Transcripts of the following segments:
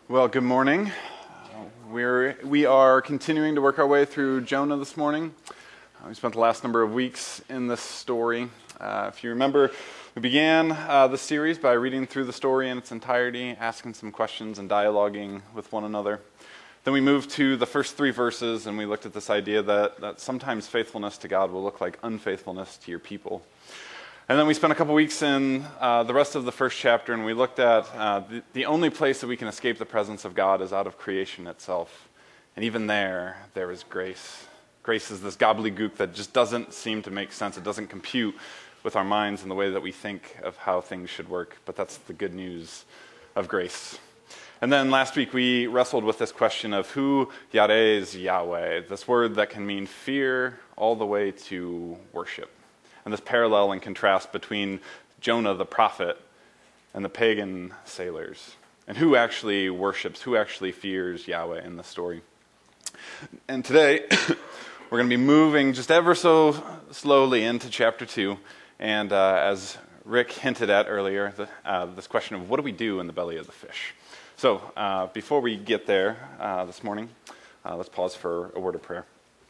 Well, good morning. We are continuing to work our way through Jonah this morning. We spent the last number of weeks in this story. If you remember, we began the series by reading through the story in its entirety, asking some questions and dialoguing with one another. Then we moved to the first 3 verses, and we looked at this idea that sometimes faithfulness to God will look like unfaithfulness to your people. And then we spent a couple weeks in the rest of the first chapter, and we looked at the only place that we can escape the presence of God is out of creation itself. And even there is grace. Grace is this gobbledygook that just doesn't seem to make sense. It doesn't compute with our minds in the way that we think of how things should work. But that's the good news of grace. And then last week we wrestled with this question of who Yareh is Yahweh, this word that can mean fear all the way to worship. And this parallel and contrast between Jonah the prophet and the pagan sailors. And who actually worships, who actually fears Yahweh in the story. And today, we're going to be moving just ever so slowly into chapter 2. And as Rick hinted at earlier, this question of what do we do in the belly of the fish? So before we get there this morning, let's pause for a word of prayer.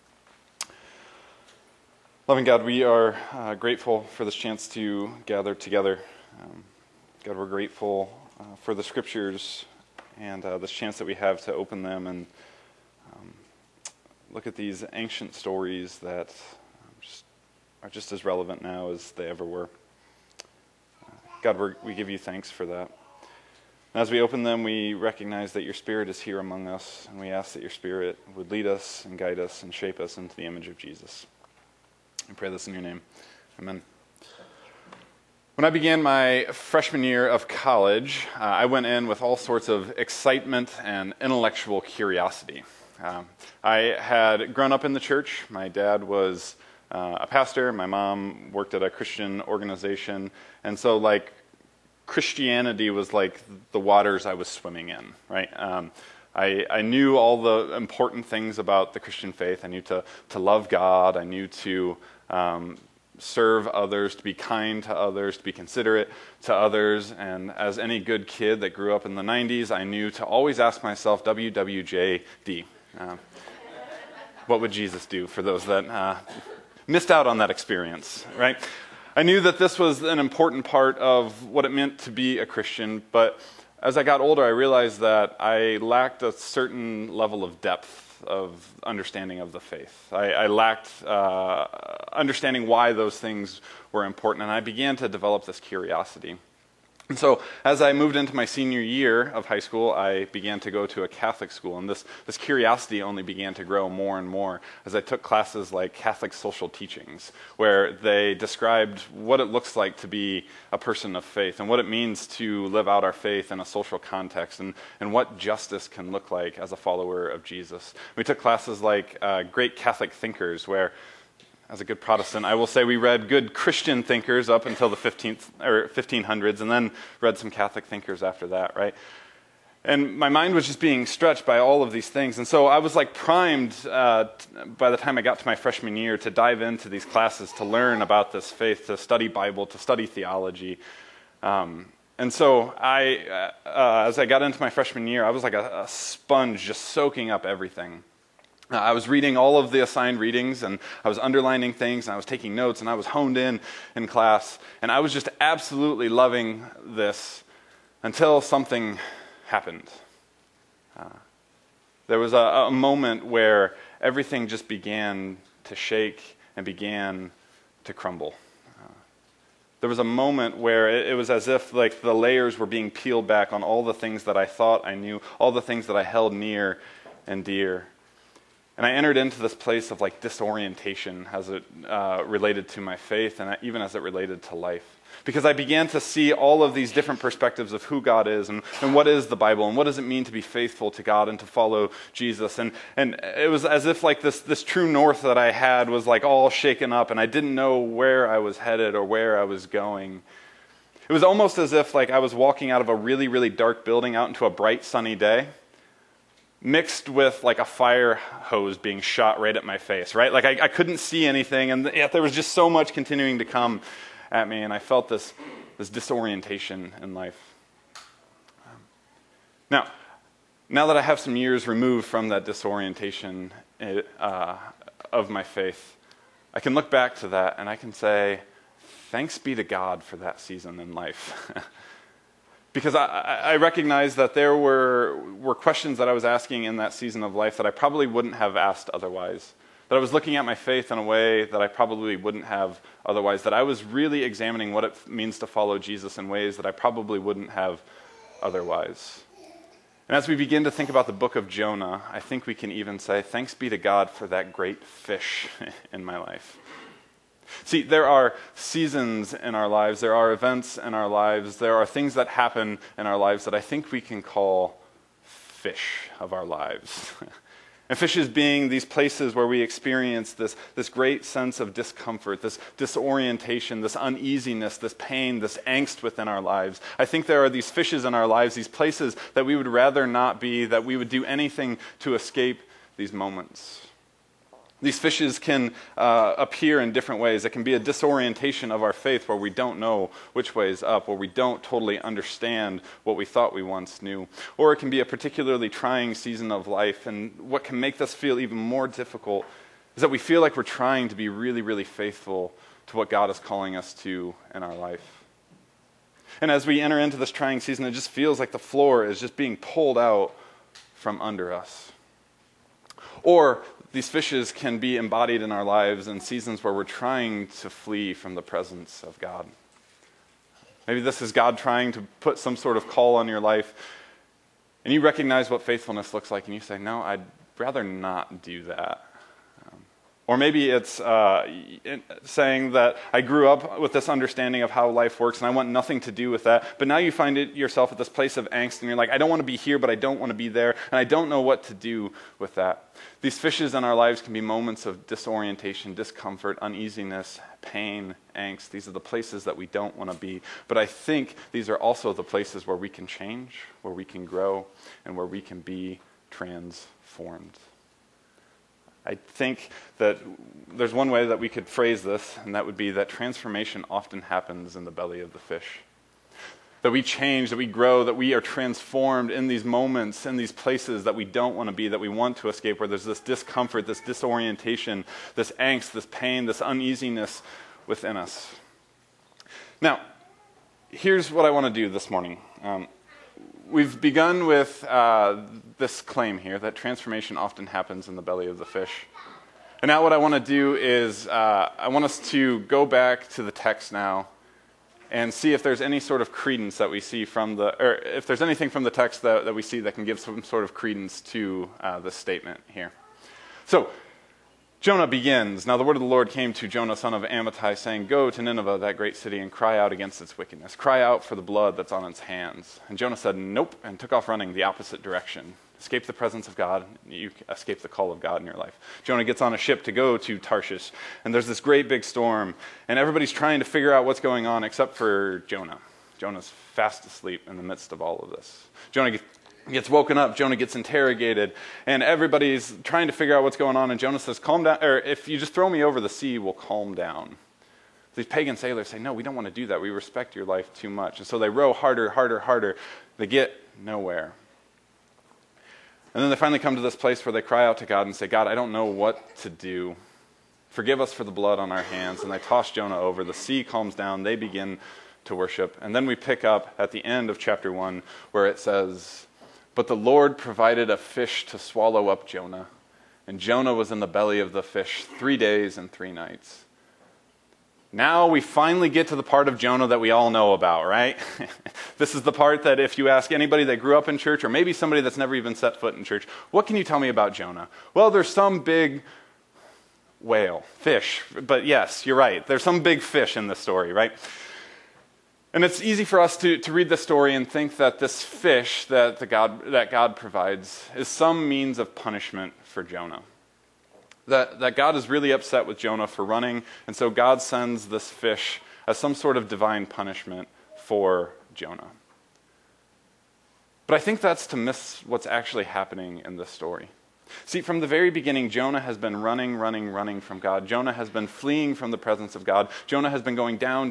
Loving God, we are grateful for this chance to gather together. God, we're grateful for the scriptures and this chance that we have to open them and look at these ancient stories that are just as relevant now as they ever were. God, we give you thanks for that. And as we open them, we recognize that your Spirit is here among us, and we ask that your Spirit would lead us and guide us and shape us into the image of Jesus. I pray this in your name. Amen. When I began my freshman year of college, I went in with all sorts of excitement and intellectual curiosity. I had grown up in the church. My dad was a pastor. My mom worked at a Christian organization. And so, Christianity was like the waters I was swimming in, right? I knew all the important things about the Christian faith. I knew to love God. I knew to serve others, to be kind to others, to be considerate to others. And as any good kid that grew up in the 90s, I knew to always ask myself, WWJD. What would Jesus do for those that missed out on that experience, right? I knew that this was an important part of what it meant to be a Christian, but as I got older, I realized that I lacked a certain level of depth of understanding of the faith. I lacked understanding why those things were important, and I began to develop this curiosity. And so as I moved into my senior year of high school, I began to go to a Catholic school, and this curiosity only began to grow more and more as I took classes like Catholic social teachings, where they described what it looks like to be a person of faith and what it means to live out our faith in a social context and what justice can look like as a follower of Jesus. We took classes like Great Catholic Thinkers, where as a good Protestant, I will say we read good Christian thinkers up until the 1500s and then read some Catholic thinkers after that, right? And my mind was just being stretched by all of these things. And so I was primed by the time I got to my freshman year to dive into these classes, to learn about this faith, to study Bible, to study theology. And so as I got into my freshman year, I was like a sponge just soaking up everything. I was reading all of the assigned readings, and I was underlining things, and I was taking notes, and I was honed in class, and I was just absolutely loving this until something happened. There was a moment where everything just began to shake and began to crumble. There was a moment where it was as if the layers were being peeled back on all the things that I thought I knew, all the things that I held near and dear. And I entered into this place of disorientation as it related to my faith and even as it related to life. Because I began to see all of these different perspectives of who God is and what is the Bible and what does it mean to be faithful to God and to follow Jesus. And it was as if this true north that I had was all shaken up and I didn't know where I was headed or where I was going. It was almost as if I was walking out of a really, really dark building out into a bright sunny day, mixed with a fire hose being shot right at my face, right? I couldn't see anything, and yet there was just so much continuing to come at me, and I felt this disorientation in life. Now, Now that I have some years removed from that disorientation of my faith, I can look back to that and I can say, thanks be to God for that season in life. Because I recognize that there were questions that I was asking in that season of life that I probably wouldn't have asked otherwise. That I was looking at my faith in a way that I probably wouldn't have otherwise. That I was really examining what it means to follow Jesus in ways that I probably wouldn't have otherwise. And as we begin to think about the book of Jonah, I think we can even say, thanks be to God for that great fish in my life. See, there are seasons in our lives, there are events in our lives, there are things that happen in our lives that I think we can call fish of our lives. And fishes being these places where we experience this great sense of discomfort, this disorientation, this uneasiness, this pain, this angst within our lives. I think there are these fishes in our lives, these places that we would rather not be, that we would do anything to escape these moments. These fishes can appear in different ways. It can be a disorientation of our faith where we don't know which way is up, where we don't totally understand what we thought we once knew. Or it can be a particularly trying season of life, and what can make this feel even more difficult is that we feel like we're trying to be really, really faithful to what God is calling us to in our life. And as we enter into this trying season, it just feels like the floor is just being pulled out from under us. Or these fishes can be embodied in our lives in seasons where we're trying to flee from the presence of God. Maybe this is God trying to put some sort of call on your life, and you recognize what faithfulness looks like, and you say, no, I'd rather not do that. Or maybe it's saying that I grew up with this understanding of how life works and I want nothing to do with that. But now you find yourself at this place of angst and you're like, I don't want to be here, but I don't want to be there. And I don't know what to do with that. These fishes in our lives can be moments of disorientation, discomfort, uneasiness, pain, angst. These are the places that we don't want to be. But I think these are also the places where we can change, where we can grow, and where we can be transformed. I think that there's one way that we could phrase this, and that would be that transformation often happens in the belly of the fish. That we change, that we grow, that we are transformed in these moments, in these places that we don't want to be, that we want to escape, where there's this discomfort, this disorientation, this angst, this pain, this uneasiness within us. Now, here's what I want to do this morning. We've begun with this claim here that transformation often happens in the belly of the fish. And now what I want to do is I want us to go back to the text now and see if there's any sort of credence that we see from or if there's anything from the text that we see that can give some sort of credence to this statement here. So, Jonah begins, now the word of the Lord came to Jonah, son of Amittai, saying, go to Nineveh, that great city, and cry out against its wickedness. Cry out for the blood that's on its hands. And Jonah said, nope, and took off running the opposite direction. Escape the presence of God, you escape the call of God in your life. Jonah gets on a ship to go to Tarshish, and there's this great big storm, and everybody's trying to figure out what's going on except for Jonah. Jonah's fast asleep in the midst of all of this. Jonah gets woken up, Jonah gets interrogated, and everybody's trying to figure out what's going on, and Jonah says, calm down, or if you just throw me over the sea, we'll calm down. These pagan sailors say, no, we don't want to do that. We respect your life too much. And so they row harder, harder, harder. They get nowhere. And then they finally come to this place where they cry out to God and say, God, I don't know what to do. Forgive us for the blood on our hands. And they toss Jonah over. The sea calms down. They begin to worship. And then we pick up at the end of chapter 1 where it says, but the Lord provided a fish to swallow up Jonah, and Jonah was in the belly of the fish 3 days and 3 nights. Now we finally get to the part of Jonah that we all know about, right? This is the part that if you ask anybody that grew up in church, or maybe somebody that's never even set foot in church, what can you tell me about Jonah? Well, there's some big whale, fish, but yes, you're right. There's some big fish in this story, right? And it's easy for us to read this story and think that this fish that God provides is some means of punishment for Jonah. That God is really upset with Jonah for running, and so God sends this fish as some sort of divine punishment for Jonah. But I think that's to miss what's actually happening in this story. See, from the very beginning, Jonah has been running from God. Jonah has been fleeing from the presence of God. Jonah has been going down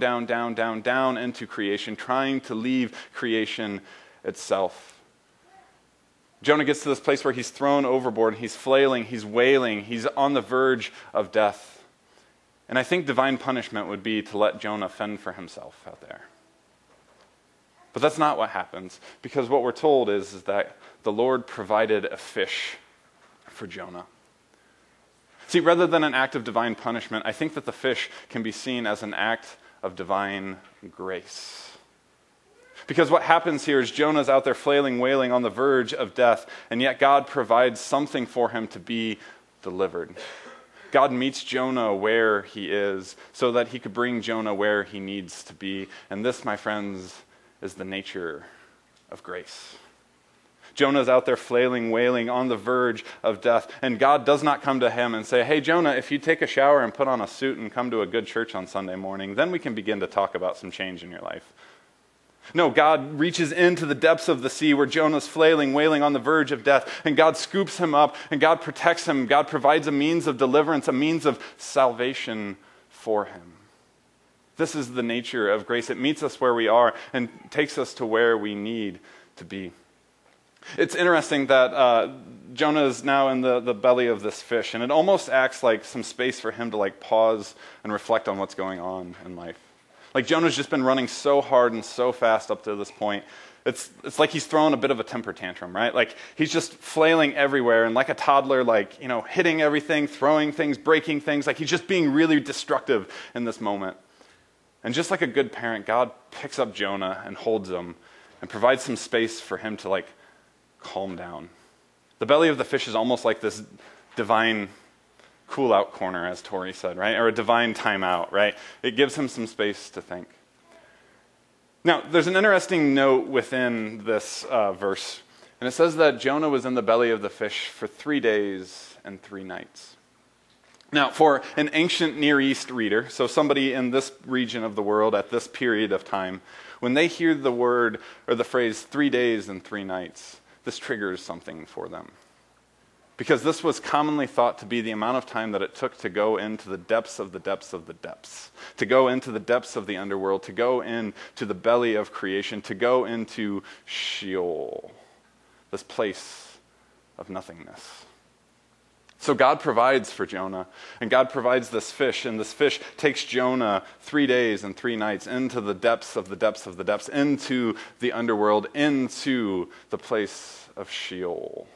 into creation, trying to leave creation itself. Jonah gets to this place where he's thrown overboard, he's flailing, he's wailing, he's on the verge of death. And I think divine punishment would be to let Jonah fend for himself out there. But that's not what happens, because what we're told is that the Lord provided a fish for Jonah. See, rather than an act of divine punishment, I think that the fish can be seen as an act of divine grace. Because what happens here is Jonah's out there flailing, wailing on the verge of death, and yet God provides something for him to be delivered. God meets Jonah where he is so that he could bring Jonah where he needs to be. And this, my friends, is the nature of grace. Jonah's out there flailing, wailing on the verge of death, and God does not come to him and say, hey, Jonah, if you take a shower and put on a suit and come to a good church on Sunday morning, then we can begin to talk about some change in your life. No, God reaches into the depths of the sea where Jonah's flailing, wailing on the verge of death, and God scoops him up, and God protects him. God provides a means of deliverance, a means of salvation for him. This is the nature of grace. It meets us where we are and takes us to where we need to be. It's interesting that Jonah is now in the belly of this fish, and it almost acts like some space for him to pause and reflect on what's going on in life. Like Jonah's just been running so hard and so fast up to this point. It's like he's throwing a bit of a temper tantrum, right? Like he's just flailing everywhere and like a toddler, hitting everything, throwing things, breaking things. Like he's just being really destructive in this moment. And just like a good parent, God picks up Jonah and holds him and provides some space for him to calm down. The belly of the fish is almost like this divine cool-out corner, as Tori said, right? Or a divine timeout, right? It gives him some space to think. Now, there's an interesting note within this verse, and it says that Jonah was in the belly of the fish for 3 days and 3 nights. Now, for an ancient Near East reader, so somebody in this region of the world at this period of time, when they hear the word or the phrase 3 days and 3 nights, this triggers something for them. Because this was commonly thought to be the amount of time that it took to go into the depths of the depths of the depths, to go into the depths of the underworld, to go into the belly of creation, to go into Sheol, this place of nothingness. So God provides for Jonah, and God provides this fish, and this fish takes Jonah 3 days and 3 nights into the depths of the depths of the depths, into the underworld, into the place of Sheol.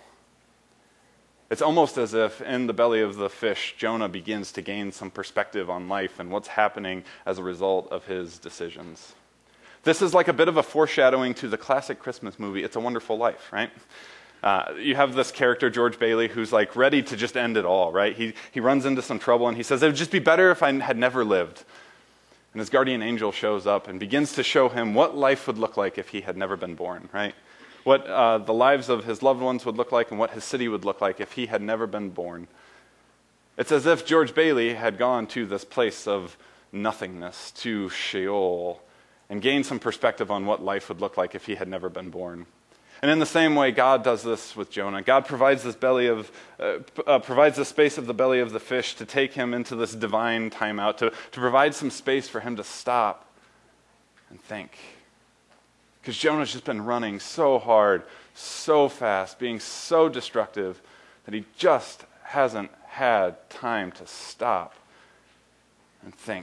It's almost as if in the belly of the fish, Jonah begins to gain some perspective on life and what's happening as a result of his decisions. This is like a bit of a foreshadowing to the classic Christmas movie, It's a Wonderful Life, right? You have this character, George Bailey, who's ready to just end it all, right? He runs into some trouble and he says, it would just be better if I had never lived. And his guardian angel shows up and begins to show him what life would look like if he had never been born, right? What the lives of his loved ones would look like and what his city would look like if he had never been born. It's as if George Bailey had gone to this place of nothingness, to Sheol, and gained some perspective on what life would look like if he had never been born. And in the same way, God does this with Jonah. God provides this provides the space of the belly of the fish to take him into this divine timeout, to provide some space for him to stop and think. Because Jonah's just been running so hard, so fast, being so destructive, that he just hasn't had time to stop and think.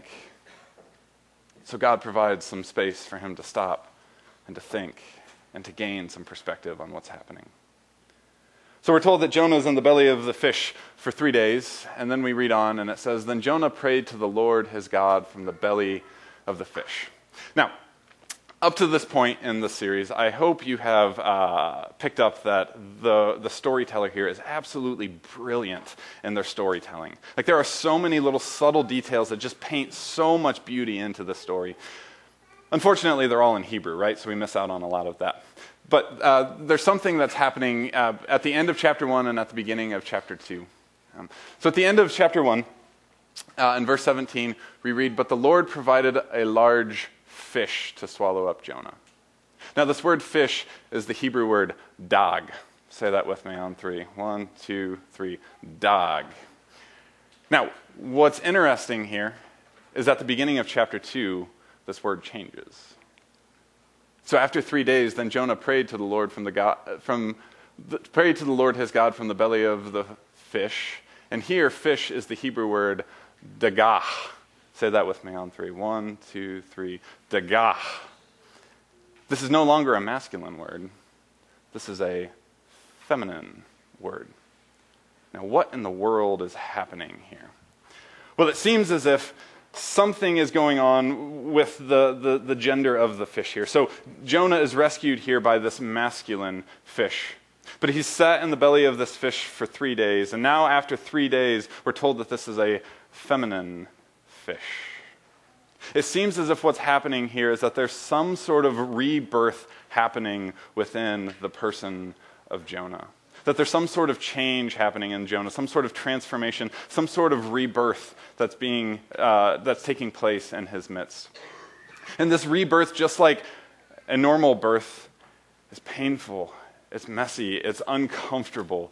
So God provides some space for him to stop and to think and to gain some perspective on what's happening. So we're told that Jonah's in the belly of the fish for 3 days, and then we read on, and it says, Then Jonah prayed to the Lord his God from the belly of the fish. Now, up to this point in the series, I hope you have picked up that the storyteller here is absolutely brilliant in their storytelling. There are so many little subtle details that just paint so much beauty into the story. Unfortunately, they're all in Hebrew, right? So we miss out on a lot of that. But there's something that's happening at the end of chapter 1 and at the beginning of chapter 2. So at the end of chapter 1, in verse 17, we read, But the Lord provided a large fish to swallow up Jonah. Now this word fish is the Hebrew word dag. Say that with me on 3. 1, 2, 3. Dag. Now, what's interesting here is at the beginning of chapter 2, this word changes. So after 3 days, then Jonah prayed to the Lord from Pray to the Lord his God from the belly of the fish. And here, fish is the Hebrew word dagah. Say that with me on 3. 1, 2, 3. Dagah. This is no longer a masculine word. This is a feminine word. Now, what in the world is happening here? Well, it seems as if something is going on with the gender of the fish here. So Jonah is rescued here by this masculine fish. But he's sat in the belly of this fish for 3 days, and now after 3 days, we're told that this is a feminine fish. It seems as if what's happening here is that there's some sort of rebirth happening within the person of Jonah. That there's some sort of change happening in Jonah, some sort of transformation, some sort of rebirth that's taking place in his midst. And this rebirth, just like a normal birth, is painful, it's messy, it's uncomfortable.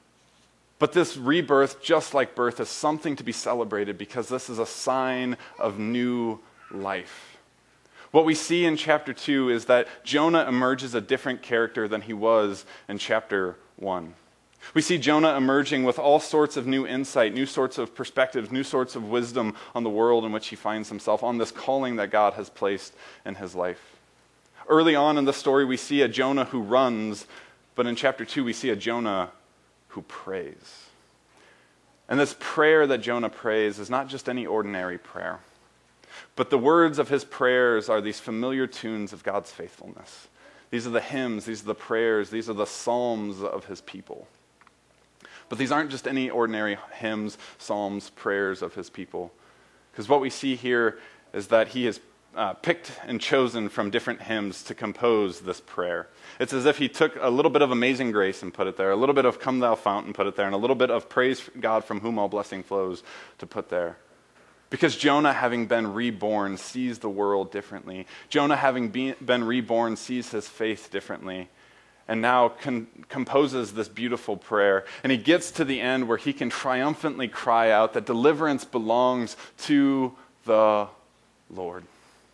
But this rebirth, just like birth, is something to be celebrated because this is a sign of new life. What we see in chapter 2 is that Jonah emerges a different character than he was in chapter 1. We see Jonah emerging with all sorts of new insight, new sorts of perspectives, new sorts of wisdom on the world in which he finds himself, on this calling that God has placed in his life. Early on in the story, we see a Jonah who runs, but in chapter 2, we see a Jonah who prays. And this prayer that Jonah prays is not just any ordinary prayer, but the words of his prayers are these familiar tunes of God's faithfulness. These are the hymns, these are the prayers, these are the psalms of his people. But these aren't just any ordinary hymns, psalms, prayers of his people. Because what we see here is that he has picked and chosen from different hymns to compose this prayer. It's as if he took a little bit of Amazing Grace and put it there, a little bit of Come Thou Fount and put it there, and a little bit of Praise God from whom all blessing flows to put there. Because Jonah, having been reborn, sees the world differently. Jonah, having been reborn, sees his faith differently. And now composes this beautiful prayer. And he gets to the end where he can triumphantly cry out that deliverance belongs to the Lord.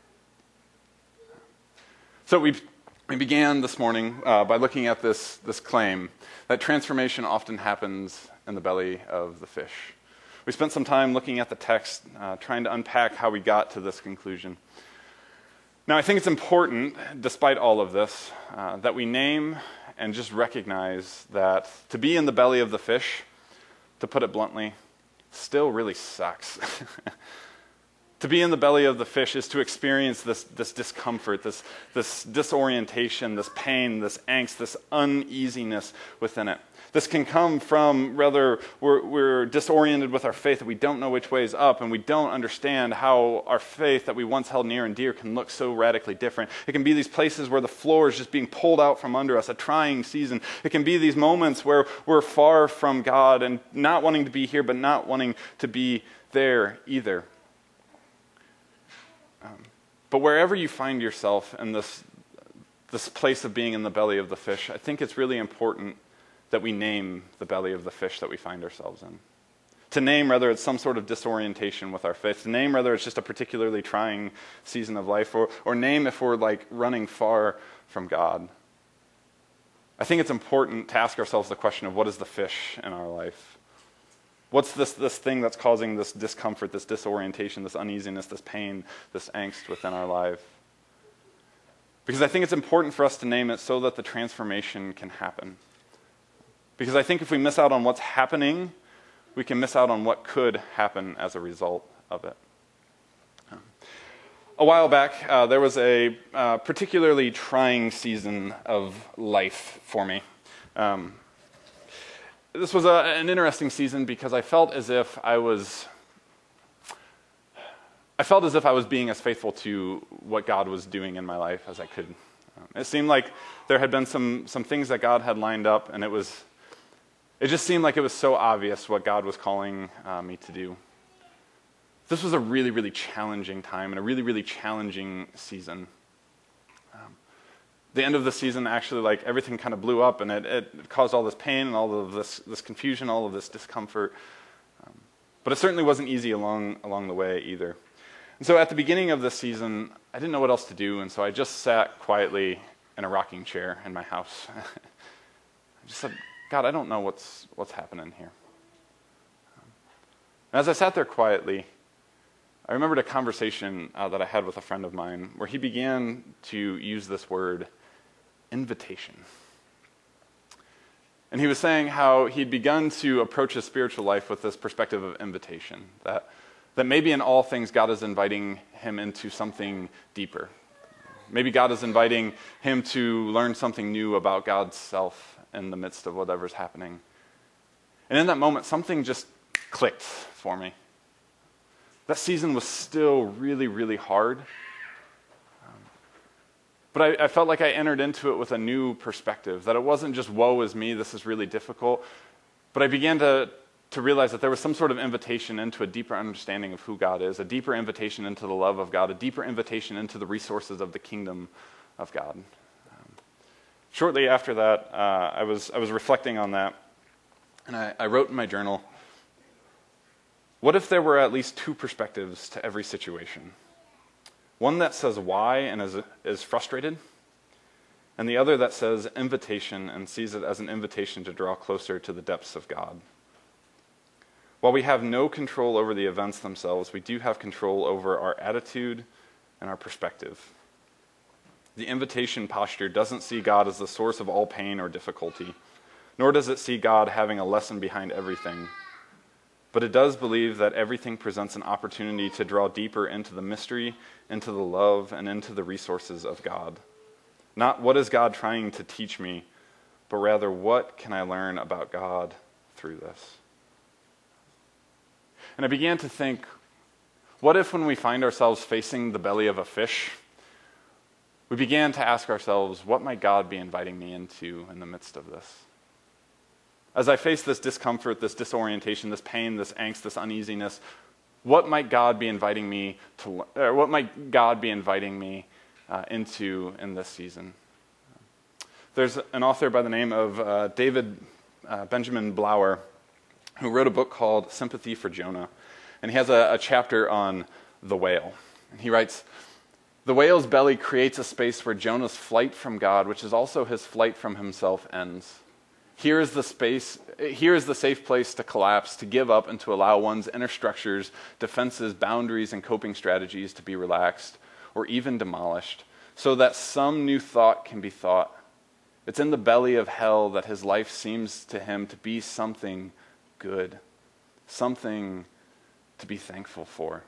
So we began this morning by looking at this claim that transformation often happens in the belly of the fish. We spent some time looking at the text, trying to unpack how we got to this conclusion. Now, I think it's important, despite all of this, that we name and just recognize that to be in the belly of the fish, to put it bluntly, still really sucks. To be in the belly of the fish is to experience this discomfort, this disorientation, this pain, this angst, this uneasiness within it. This can come from whether we're disoriented with our faith, that we don't know which way is up, and we don't understand how our faith that we once held near and dear can look so radically different. It can be these places where the floor is just being pulled out from under us, a trying season. It can be these moments where we're far from God and not wanting to be here, but not wanting to be there either. But wherever you find yourself in this place of being in the belly of the fish, I think it's really important that we name the belly of the fish that we find ourselves in. To name whether it's some sort of disorientation with our faith, to name whether it's just a particularly trying season of life, or name if we're like running far from God. I think it's important to ask ourselves the question of what is the fish in our life? What's this thing that's causing this discomfort, this disorientation, this uneasiness, this pain, this angst within our life? Because I think it's important for us to name it so that the transformation can happen. Because I think if we miss out on what's happening, we can miss out on what could happen as a result of it. A while back, there was a particularly trying season of life for me. This was an interesting season because I felt as if I was being as faithful to what God was doing in my life as I could. It seemed like there had been some things that God had lined up, and it just seemed like it was so obvious what God was calling me to do. This was a really, really challenging time and a really, really challenging season. The end of the season, actually, like everything kind of blew up, and it caused all this pain and all of this confusion, all of this discomfort. But it certainly wasn't easy along the way either. And so at the beginning of this season, I didn't know what else to do, and so I just sat quietly in a rocking chair in my house. just said, God, I don't know what's happening here. And as I sat there quietly, I remembered a conversation that I had with a friend of mine where he began to use this word, invitation. And he was saying how he'd begun to approach his spiritual life with this perspective of invitation, that maybe in all things God is inviting him into something deeper. Maybe God is inviting him to learn something new about God's self in the midst of whatever's happening. And in that moment, something just clicked for me. That season was still really, really hard. But I felt like I entered into it with a new perspective, that it wasn't just, woe is me, this is really difficult. But I began to realize that there was some sort of invitation into a deeper understanding of who God is, a deeper invitation into the love of God, a deeper invitation into the resources of the kingdom of God. Shortly after that, I was reflecting on that, and I wrote in my journal, what if there were at least two perspectives to every situation? One that says why and is frustrated, and the other that says invitation and sees it as an invitation to draw closer to the depths of God. While we have no control over the events themselves, we do have control over our attitude and our perspective. The invitation posture doesn't see God as the source of all pain or difficulty, nor does it see God having a lesson behind everything. But it does believe that everything presents an opportunity to draw deeper into the mystery, into the love, and into the resources of God. Not what is God trying to teach me, but rather what can I learn about God through this? And I began to think, what if when we find ourselves facing the belly of a fish, we began to ask ourselves, what might God be inviting me into in the midst of this? As I face this discomfort, this disorientation, this pain, this angst, this uneasiness, what might God be inviting me to? Or what might God be inviting me into in this season? There's an author by the name of David Benjamin Blower who wrote a book called Sympathy for Jonah, and he has a chapter on the whale. And he writes, "The whale's belly creates a space where Jonah's flight from God, which is also his flight from himself, ends. Here is the safe place to collapse, to give up, and to allow one's inner structures, defenses, boundaries, and coping strategies to be relaxed or even demolished, so that some new thought can be thought. It's in the belly of hell that his life seems to him to be something good, something to be thankful for."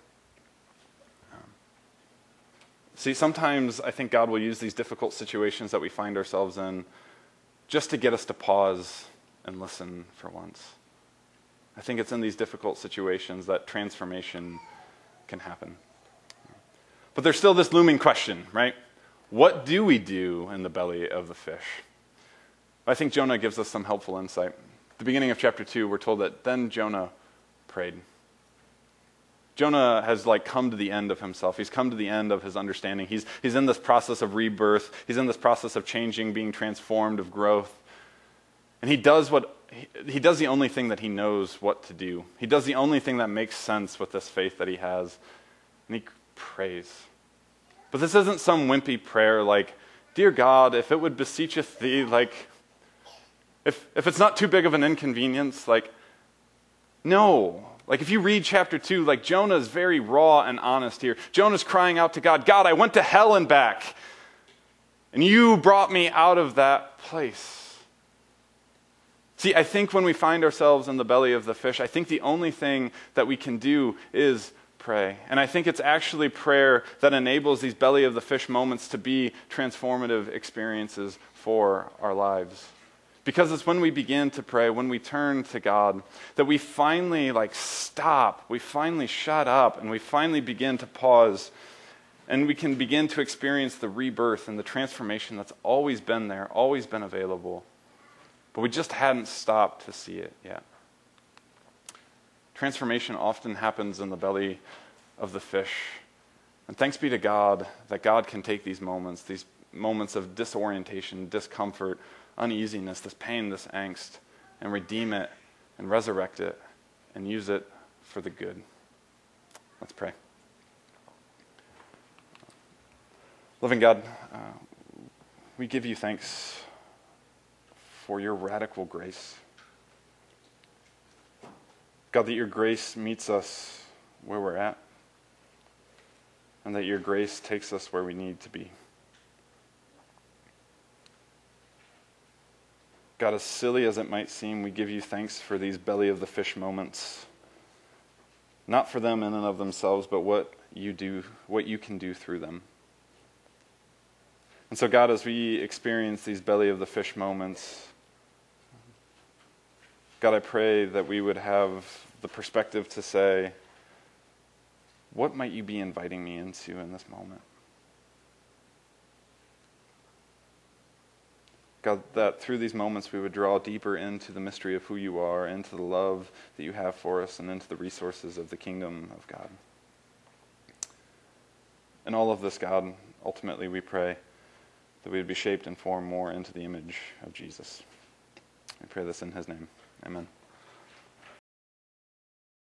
See, sometimes I think God will use these difficult situations that we find ourselves in just to get us to pause and listen for once. I think it's in these difficult situations that transformation can happen. But there's still this looming question, right? What do we do in the belly of the fish? I think Jonah gives us some helpful insight. At the beginning of chapter 2, we're told that then Jonah prayed. Jonah has come to the end of himself. He's come to the end of his understanding. He's in this process of rebirth. He's in this process of changing, being transformed, of growth. And he does the only thing that he knows what to do. He does the only thing that makes sense with this faith that he has. And he prays. But this isn't some wimpy prayer like, "Dear God, if it would beseecheth thee," if it's not too big of an inconvenience, no. If you read chapter 2, Jonah is very raw and honest here. Jonah's crying out to God, "God, I went to hell and back, and you brought me out of that place." See, I think when we find ourselves in the belly of the fish, I think the only thing that we can do is pray. And I think it's actually prayer that enables these belly of the fish moments to be transformative experiences for our lives. Because it's when we begin to pray, when we turn to God, that we finally stop, we finally shut up, and we finally begin to pause, and we can begin to experience the rebirth and the transformation that's always been there, always been available, but we just hadn't stopped to see it yet. Transformation often happens in the belly of the fish, and thanks be to God that God can take these moments of disorientation, discomfort, uneasiness, this pain, this angst, and redeem it and resurrect it and use it for the good. Let's pray. Loving God, we give you thanks for your radical grace. God, that your grace meets us where we're at, and that your grace takes us where we need to be. God, as silly as it might seem, we give you thanks for these belly of the fish moments. Not for them in and of themselves, but what you can do through them. And so, God, as we experience these belly of the fish moments, God, I pray that we would have the perspective to say, what might you be inviting me into in this moment? God, that through these moments we would draw deeper into the mystery of who you are, into the love that you have for us, and into the resources of the kingdom of God. In all of this, God, ultimately we pray that we would be shaped and formed more into the image of Jesus. We pray this in his name. Amen.